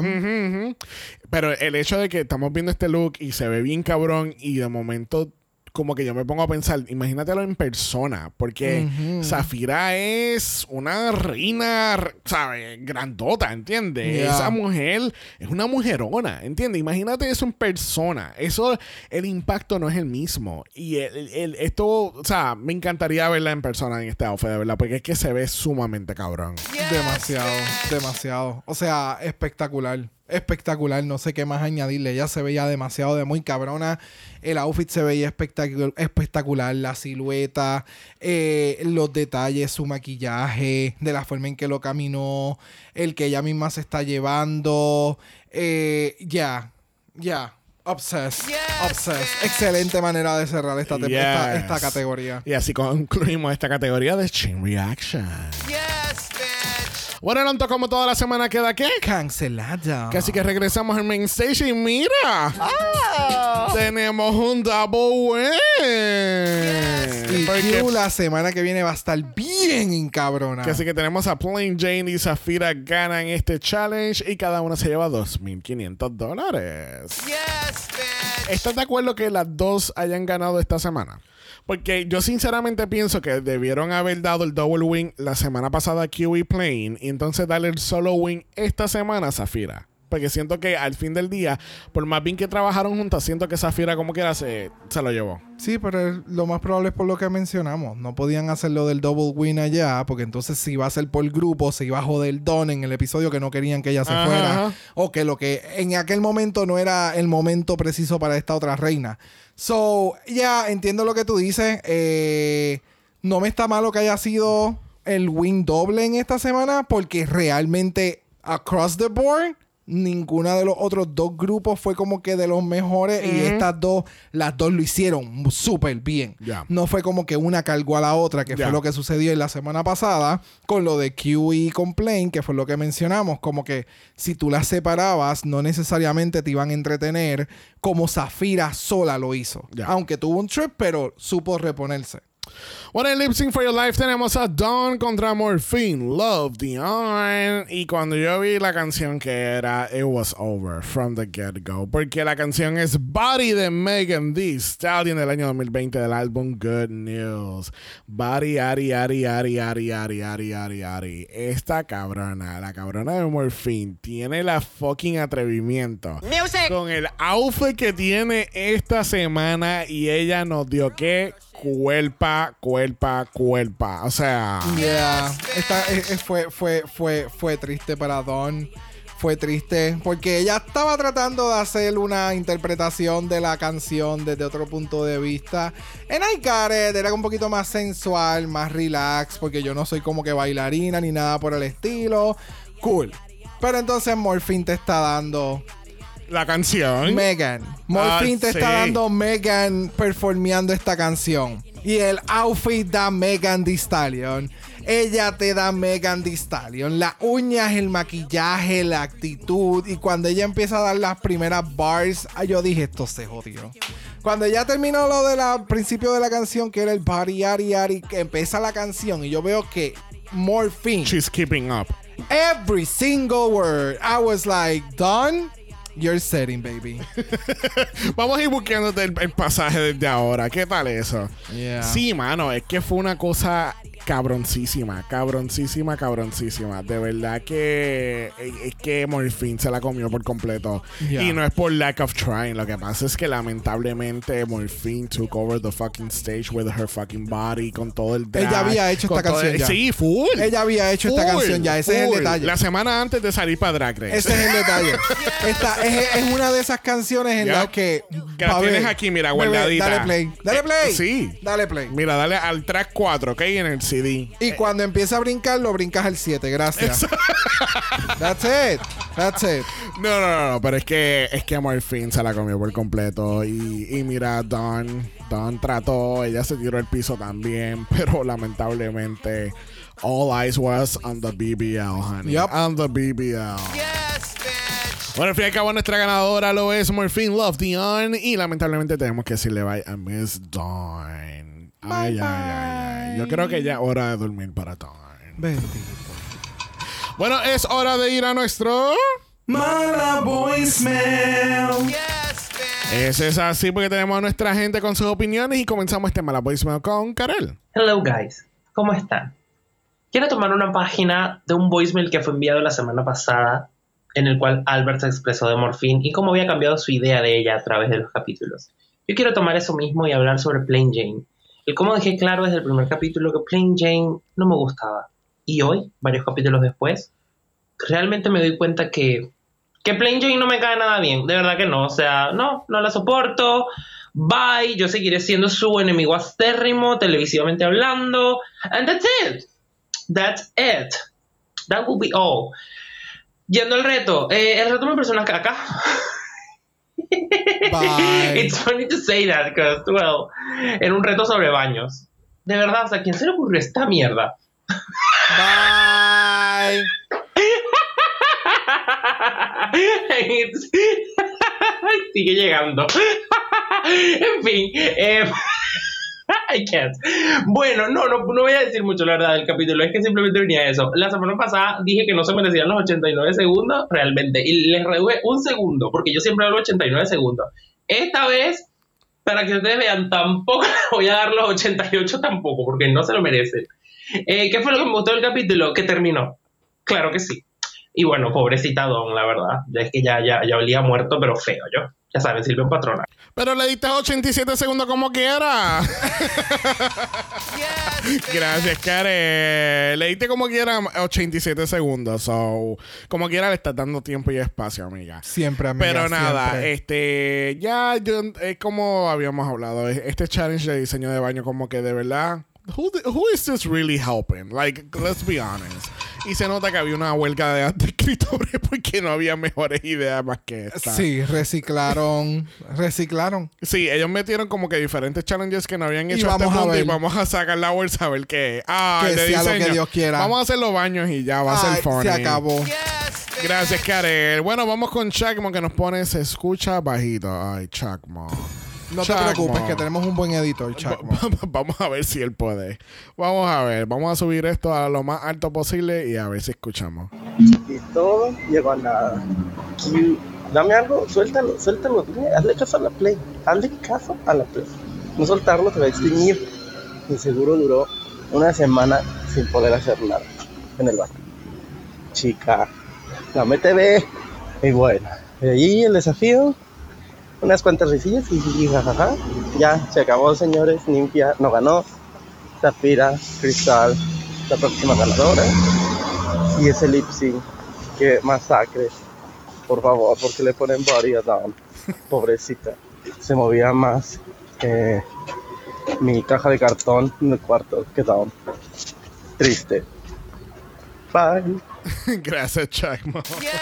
C: BDSM.
B: Pero el hecho de que estamos viendo este look y se ve bien cabrón y de momento como que yo me pongo a pensar, imagínatelo en persona, porque Zafira es una reina, ¿sabes? Grandota, ¿entiendes?
C: Yeah.
B: Esa mujer es una mujerona, ¿entiendes? Imagínate eso en persona. Eso, el impacto no es el mismo. Y esto, o sea, me encantaría verla en persona en este outfit, de verdad, porque es que se ve sumamente cabrón.
C: Demasiado. O sea, espectacular. Espectacular, no sé qué más añadirle. Ella se veía demasiado de muy cabrona. El outfit se veía espectacular. La silueta, los detalles, su maquillaje, de la forma en que lo caminó, el que ella misma se está llevando. Ya. Obsessed. Excelente manera de cerrar esta categoría.
B: Y así concluimos esta categoría de Chain Reaction. Bueno, Lonto, como toda la semana queda ¿qué?
C: Cancelada.
B: Así que regresamos al main stage y mira, tenemos un double win.
C: Y
B: Porque-
C: Q la semana que viene va a estar bien encabrona.
B: Así que tenemos a Plain Jane y Zafira ganan este challenge y cada uno se lleva $2,500. ¿Estás de acuerdo que las dos hayan ganado esta semana? Porque yo sinceramente pienso que debieron haber dado el double win la semana pasada a Q y Plain y entonces darle el solo win esta semana a Zafira. Porque siento que al fin del día, por más bien que trabajaron juntas, siento que Zafira como quiera se lo llevó.
C: Sí, pero lo más probable es por lo que mencionamos. No podían hacerlo del double win allá, porque entonces si iba a ser por grupo, se iba a joder Dawn en el episodio que no querían que ella se fuera. O que lo que en aquel momento no era el momento preciso para esta otra reina. So, ya entiendo lo que tú dices. No me está malo que haya sido el win doble en esta semana, porque realmente across the board ninguna de los otros dos grupos fue como que de los mejores y estas dos, las dos lo hicieron súper bien.
B: Yeah.
C: No fue como que una cargó a la otra, que fue lo que sucedió en la semana pasada con lo de Q y con Plain, que fue lo que mencionamos, como que si tú las separabas no necesariamente te iban a entretener como Zafira sola lo hizo.
B: Yeah.
C: Aunque tuvo un trip, pero supo reponerse.
B: Bueno, en Lip Sync for Your Life tenemos a Dawn contra Morphine, Love Dawn. Y cuando yo vi la canción que era, it was over from the get-go. Porque la canción es Body de Megan Thee Stallion del año 2020 del álbum Good News. Body, Ari. Esta cabrona, la cabrona de Morphine, tiene la fucking atrevimiento.
E: Music.
B: Con el outfit que tiene esta semana y ella nos dio que cuerpa. O sea,
C: Yeah. Fue triste para Dawn. Fue triste porque ella estaba tratando de hacer una interpretación de la canción desde otro punto de vista. And I got it. Era un poquito más sensual, más relax, porque yo no soy como que bailarina ni nada por el estilo. Cool. Pero entonces Morphine te está dando
B: la canción.
C: Megan. Morphine te está
B: sí.
C: dando Megan performeando esta canción. Y el outfit da Megan Thee Stallion. Ella te da Megan Thee Stallion. Las uñas, el maquillaje, la actitud. Y cuando ella empieza a dar las primeras bars, yo dije, esto se jodió. Cuando ella terminó lo del principio de la canción, que era el body, ari, que empieza la canción y yo veo que Morphine,
B: She's keeping up.
C: every single word, I was like, done. You're setting, baby.
B: Vamos a ir buscándote el pasaje desde ahora. ¿Qué tal eso?
C: Yeah.
B: Sí, mano, es que fue una cosa cabroncísima. De verdad que es que Morphine se la comió por completo.
C: Yeah.
B: Y no es por lack of trying. Lo que pasa es que lamentablemente Morphine took over the fucking stage with her fucking body, con todo el drag.
C: Ella había hecho
B: con
C: esta
B: todo
C: canción ya.
B: Sí, full.
C: Ella había hecho esta canción ya. Ese es el detalle.
B: La semana antes de salir para Drag Race.
C: Ese es el detalle. Esta es una de esas canciones en
B: Ya.
C: las que
B: la
C: pa'
B: tienes
C: ver.
B: aquí, mira,
C: Bebé,
B: guardadita.
C: Dale play. Dale play.
B: Sí.
C: Dale play.
B: Mira, dale al track 4, ¿ok? En el CD.
C: Y cuando empieza a brincar, lo brincas al 7. Gracias. That's it.
B: No, pero es que Morphine se la comió por completo. Y mira, Dawn trató, ella se tiró al piso también, pero lamentablemente all eyes was on the BBL, honey.
C: Yup.
B: On the BBL. Bueno, al fin y al cabo, nuestra ganadora lo es Morphine Love Dawn. Y lamentablemente tenemos que decirle bye a Miss Dawn. Ay. Yo creo que ya es hora de dormir para Dawn.
C: Bendito.
B: Bueno, es hora de ir a nuestro...
F: Mala voicemail.
B: Eso es así porque tenemos a nuestra gente con sus opiniones y comenzamos este Mala Voicemail con Karel.
F: Hello guys, ¿cómo están? Quiero tomar una página de un voicemail que fue enviado la semana pasada, en el cual Albert se expresó de Morphine y cómo había cambiado su idea de ella a través de los capítulos. Yo quiero tomar eso mismo y hablar sobre Plain Jane. El cómo dejé claro desde el primer capítulo que Plain Jane no me gustaba. Y hoy, varios capítulos después, realmente me doy cuenta que Plain Jane no me cae nada bien. De verdad que no. O sea, no la soporto. Bye. Yo seguiré siendo su enemigo acérrimo, televisivamente hablando. And that's it. That's it. That will be all. Yendo al reto. El reto me impresionó una caca.
C: Bye.
F: It's funny to say that, because, well, era un reto sobre baños. De verdad, o sea, ¿a quién se le ocurrió esta mierda?
C: Bye.
F: Sigue llegando. En fin, I can't. Bueno, no voy a decir mucho, la verdad, del capítulo. Es que simplemente venía eso. La semana pasada dije que no se merecían los 89 segundos, realmente. Y les reduje un segundo, porque yo siempre hablo 89 segundos. Esta vez, para que ustedes vean, tampoco les voy a dar los 88 tampoco, porque no se lo merecen. ¿Qué fue lo que me gustó del capítulo? Que terminó. Claro que sí. Y bueno, pobrecita Dawn, la verdad. Ya es que ya olía muerto, pero feo yo. Ya saben, sirve un patrona.
B: Pero le diste 87 segundos como quiera. Gracias, Karen. Le diste como quiera 87 segundos. So, como quiera le estás dando tiempo y espacio, amiga.
C: Siempre, amiga.
B: Pero nada,
C: siempre.
B: como habíamos hablado, este challenge de diseño de baño como que de verdad... Who is this really helping? Like, let's be honest. Y se nota que había una huelga de escritores porque no había mejores ideas más que esta.
C: Sí, reciclaron.
B: Sí, ellos metieron como que diferentes challenges que no habían hecho
C: Y
B: hasta
C: vamos a
B: punto y
C: ver.
B: vamos a sacar la bolsa a ver qué.
C: Que
B: de
C: sea lo
B: diseño.
C: que Dios quiera.
B: Vamos a hacer los baños y ya va a ser funny.
C: Se acabó.
B: Gracias, Karel. Bueno, vamos con Chacmo que nos pone se escucha bajito. Ay, Chacmo.
C: No te preocupes, que tenemos un buen editor, Chacmo.
B: Vamos a ver si él puede. Vamos a ver. Vamos a subir esto a lo más alto posible y a ver si escuchamos.
H: Y todo llegó a nada. Dame algo, suéltalo, dime, hazle caso a la Play. No soltarlo te va a extinguir. Y seguro duró una semana sin poder hacer nada en el baño. Chica, dame TV. Y bueno, de ahí el desafío. Unas cuantas risillas y jajaja. Ya se acabó, señores. Ninfia no ganó. Zafira, Cristal, la próxima ganadora. Y ese lip sync, que masacre. Por favor, porque le ponen body a Dawn. Pobrecita. Se movía más que mi caja de cartón en el cuarto que Dawn. Triste. Bye.
B: Gracias, Chacmo.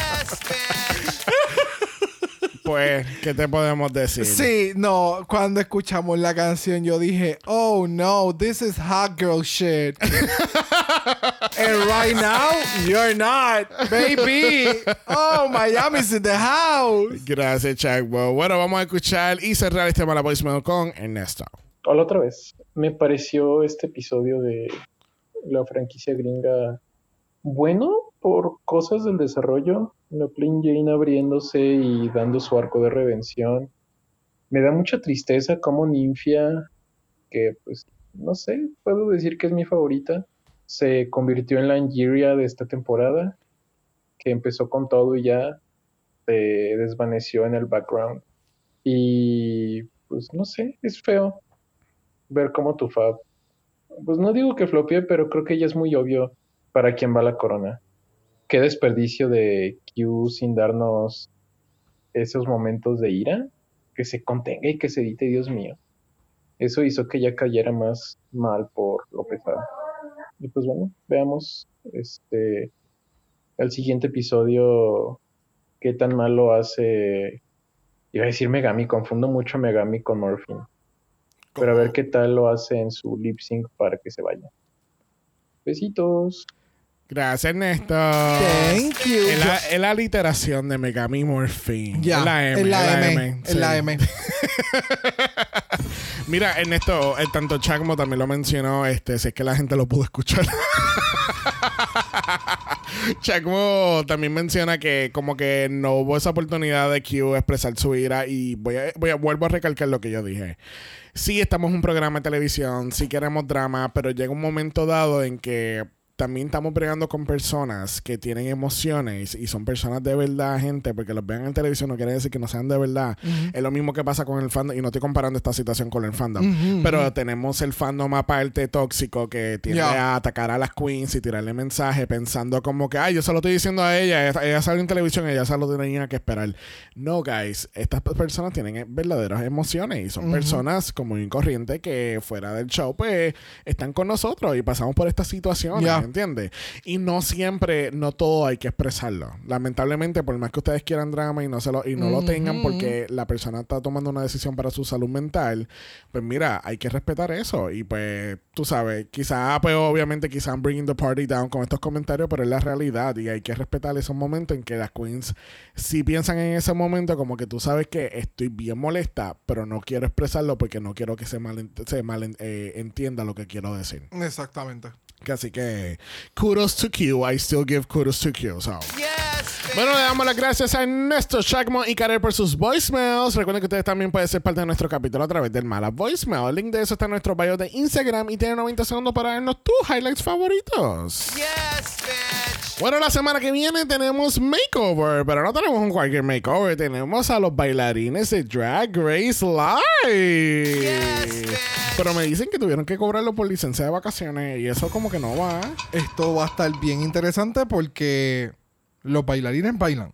B: Pues, ¿qué te podemos decir?
C: Sí, no, cuando escuchamos la canción yo dije, oh no, this is hot girl shit. And right now, you're not, baby. Oh, Miami's in the house.
B: Gracias, Chacmo. Bueno, vamos a escuchar y cerrar este Mala Voicemail con Ernesto.
I: Hola otra vez. Me pareció este episodio de la franquicia gringa bueno por cosas del desarrollo. La Plain Jane abriéndose y dando su arco de redención. Me da mucha tristeza como Ninfia, que pues no sé, puedo decir que es mi favorita, se convirtió en la Angeria de esta temporada, que empezó con todo y ya se desvaneció en el background. Y pues no sé, es feo ver cómo tu Fab, pues no digo que flopee, pero creo que ya es muy obvio para quién va la corona. Qué desperdicio de Q sin darnos esos momentos de ira, que se contenga y que se edite, Dios mío. Eso hizo que ella cayera más mal por lo pesado. Y pues bueno, veamos el siguiente episodio qué tan mal lo hace. Iba a decir Megami, confundo mucho Megami con Morphine. Pero a ver qué tal lo hace en su lip sync para que se vaya. Besitos.
B: Gracias, Ernesto.
C: Thank you.
B: Es la literación de Megami Morphine.
C: Ya,
B: Es la M.
C: Es la M.
B: Mira, Ernesto, tanto Chacmo también lo mencionó, si es que la gente lo pudo escuchar. Chacmo también menciona que como que no hubo esa oportunidad de Q expresar su ira y vuelvo a recalcar lo que yo dije. Sí, estamos en un programa de televisión, sí queremos drama, pero llega un momento dado en que también estamos bregando con personas que tienen emociones y son personas de verdad, gente, porque los vean en televisión no quiere decir que no sean de verdad. Es lo mismo que pasa con el fandom, y no estoy comparando esta situación con el fandom, pero tenemos el fandom aparte tóxico que tiende a atacar a las queens y tirarle mensajes pensando como que, yo se lo estoy diciendo a ella sale en televisión, ella se lo tenía que esperar. No, guys, estas personas tienen verdaderas emociones y son personas común y corriente que fuera del show pues están con nosotros y pasamos por estas situaciones. ¿Entiendes? Y no siempre, no todo hay que expresarlo. Lamentablemente, por más que ustedes quieran drama y no lo tengan porque la persona está tomando una decisión para su salud mental, pues mira, hay que respetar eso. Y pues, tú sabes, quizás, pues obviamente, quizás I'm bringing the party down con estos comentarios, pero es la realidad y hay que respetar esos momentos en que las queens sí piensan en ese momento como que tú sabes que estoy bien molesta, pero no quiero expresarlo porque no quiero que se entienda lo que quiero decir.
C: Exactamente.
B: Así que kudos to Q. I still give kudos to Q. So. Bueno, le damos las gracias a Ernesto, Chacmo y Karel por sus voicemails. Recuerden que ustedes también pueden ser parte de nuestro capítulo a través del Mala Voicemail. El link de eso está en nuestro bio de Instagram y tiene 90 segundos para darnos tus highlights favoritos. Bueno, la semana que viene tenemos makeover, pero no tenemos un cualquier makeover. Tenemos a los bailarines de Drag Race Live. Pero me dicen que tuvieron que cobrarlo por licencia de vacaciones y eso como que no va.
C: Esto va a estar bien interesante porque los bailarines bailan.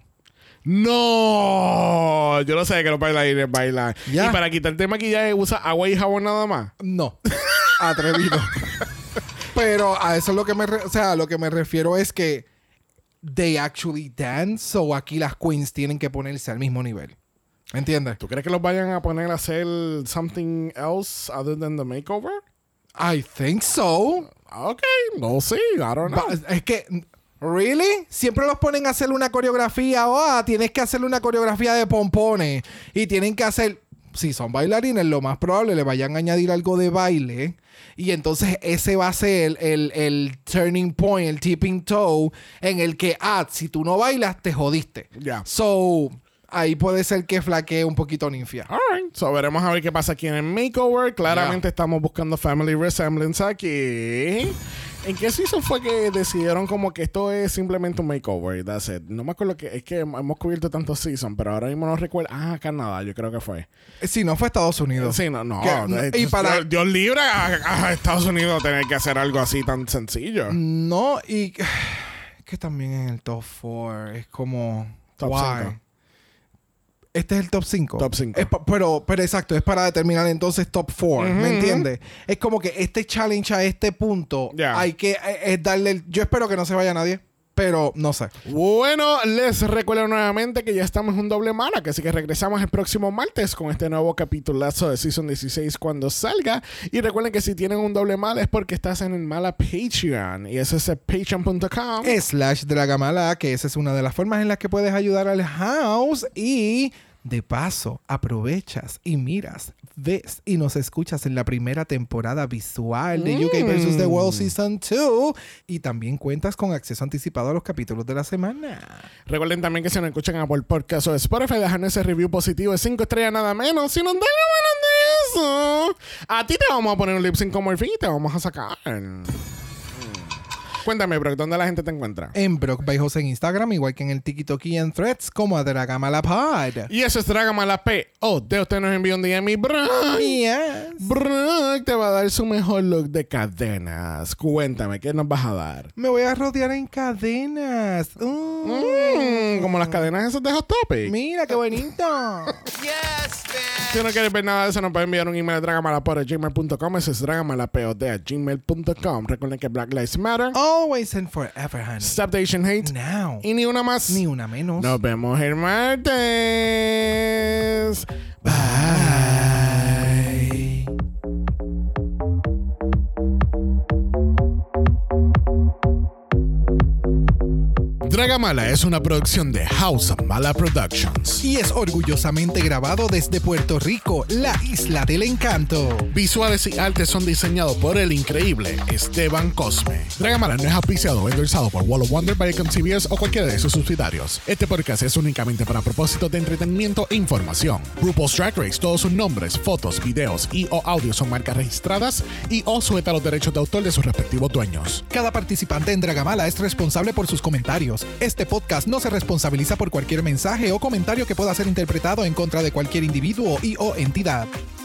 B: No, yo no sé que los bailarines bailan. Y para quitarte el maquillaje usa agua y jabón nada más.
C: No, atrevido. Pero a eso es lo que lo que me refiero es que they actually dance, so aquí las queens tienen que ponerse al mismo nivel. ¿Me entiendes?
B: ¿Tú crees que los vayan a poner a hacer something else other than the makeover?
C: I think so.
B: Okay, no sé, I don't know.
C: Es que, ¿really? Siempre los ponen a hacer una coreografía. Tienes que hacer una coreografía de pompones. Y tienen que hacer... Si son bailarines, lo más probable le vayan a añadir algo de baile. Y entonces ese va a ser el turning point, el tipping toe, en el que, si tú no bailas, te jodiste. So... ahí puede ser que flaquee un poquito Ninfia.
B: Alright. So veremos a ver qué pasa aquí en el makeover. Claramente estamos buscando family resemblance aquí. ¿En qué season fue que decidieron como que esto es simplemente un makeover? That's it. No me acuerdo que... Es que hemos cubierto tantos seasons, pero ahora mismo no recuerdo... Canadá, yo creo que fue.
C: Sí, no fue Estados Unidos.
B: Sí, no.
C: Y para...
B: Dios libre a Estados Unidos tener que hacer algo así tan sencillo.
C: No, y... que también en el top 4 es como...
B: Top 5.
C: Este es el top 5.
B: Top 5.
C: Pero exacto, es para determinar entonces top 4. ¿Me entiendes? Es como que este challenge a este punto hay que darle... Yo espero que no se vaya nadie, pero no sé.
B: Bueno, les recuerdo nuevamente que ya estamos en un doble mala, que así que regresamos el próximo martes con este nuevo capitulazo de Season 16 cuando salga. Y recuerden que si tienen un doble mala es porque estás en el Mala Patreon. Y ese es patreon.com/Dragamala, que esa es una de las formas en las que puedes ayudar al house. Y de paso, aprovechas y miras, ves y nos escuchas en la primera temporada visual de UK vs. The World Season 2. Y también cuentas con acceso anticipado a los capítulos de la semana. Recuerden también que si nos escuchan a por podcast o Spotify, dejan ese review positivo de 5 estrellas nada menos. Si nos dan menos de eso, a ti te vamos a poner un lip sync como el fin y te vamos a sacar. Cuéntame, Brock, ¿dónde la gente te encuentra?
C: En Brock by Jose en Instagram, igual que en el TikTok y en Threads, como a Dragamala Pod.
B: Y eso es Dragamala P. De usted nos envió un DM y Brock.
C: Yes.
B: Brock te va a dar su mejor look de cadenas. Cuéntame, ¿qué nos vas a dar?
C: Me voy a rodear en cadenas.
B: Como las cadenas esas de Hot Topic.
C: Mira, qué bonito.
E: Yes,
B: Si no quieres ver nada de eso, nos puede enviar un email a dragamalapod@gmail.com. Eso es dragamalapod@gmail.com. Recuerden que Black Lives Matter.
C: Always and forever, honey.
B: Stop the Asian hate.
C: Now.
B: Y ni una más.
C: Ni una menos.
B: Nos vemos el martes.
C: Bye.
B: Dragamala es una producción de House of Mala Productions.
C: Y es orgullosamente grabado desde Puerto Rico, la isla del encanto.
B: Visuales y artes son diseñados por el increíble Esteban Cosme. Dragamala no es auspiciado o endorsado por Wall of Wonder, Viacom CBS o cualquiera de sus subsidiarios. Este podcast es únicamente para propósitos de entretenimiento e información. RuPaul's Drag Race, todos sus nombres, fotos, videos y o audios son marcas registradas y o sujeta a los derechos de autor de sus respectivos dueños.
C: Cada participante en Dragamala es responsable por sus comentarios. Este podcast no se responsabiliza por cualquier mensaje o comentario que pueda ser interpretado en contra de cualquier individuo y o entidad.